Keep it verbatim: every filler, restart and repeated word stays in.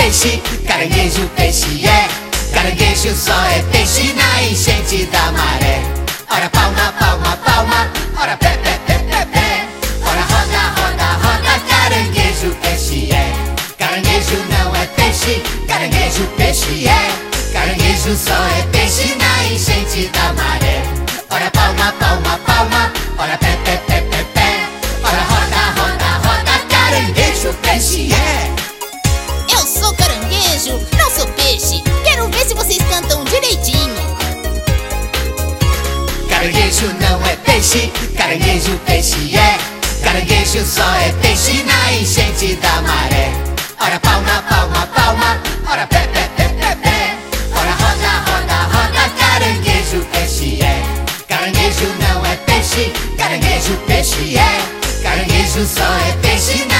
peixe, caranguejo, peixe é. Caranguejo só é peixe na enchente da maré. Ora palma, palma, palma, ora pé, pé, pé, pé, pé. Ora roda, roda, roda, caranguejo, peixe é. Caranguejo não é peixe, caranguejo, peixe é. Caranguejo só é peixe na enchente da maré. Ora palma, palma, palma, ora pé, pé, pé, pé, pé. Ora roda, roda, roda, caranguejo, peixe é. Eu sou caranguejo, não sou peixe. Quero ver se vocês cantam direitinho. Caranguejo não é peixe, caranguejo, peixe é. Caranguejo só é peixe na enchente da maré. Ora palma, palma, palma, ora pé, pé, pé, pé, pé. Ora roda, roda, roda, caranguejo, peixe é. Caranguejo não é peixe, caranguejo, peixe é. Caranguejo só é peixe na